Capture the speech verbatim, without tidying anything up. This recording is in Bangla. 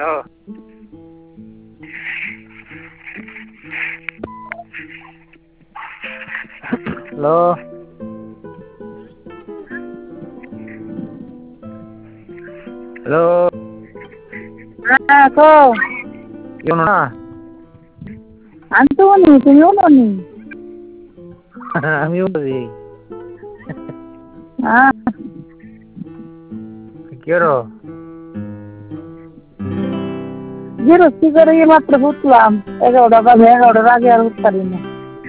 হ্যালো। হ্যালো। হ্যালো। হ্যাঁ কও। কেউ না? আমি তো উনি, তুমিও উনি। আমিও বুঝি। হ্যাঁ। কি করো? গৃহস্থী করে মাত্র বুঝলাম, এগারোটা বাজে, এগারোটার আগে আর উঠতে পারি না।